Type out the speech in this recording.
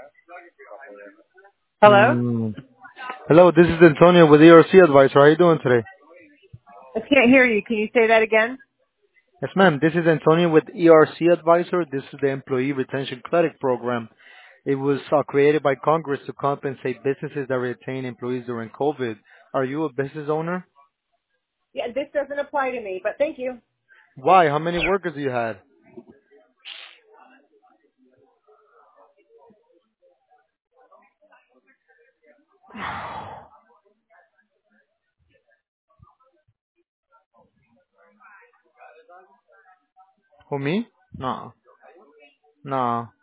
Hello? Mm. Hello, this is Antonio with ERC Advisor. How are you doing today? I can't hear you. Can you say that again? Yes, ma'am. This is Antonio with ERC Advisor. This is the Employee Retention Credit Program. It was created by Congress to compensate businesses that retain employees during COVID. Are you a business owner? Yeah, this doesn't apply to me, but thank you. Why? How many workers do you have? Who, me? No. No.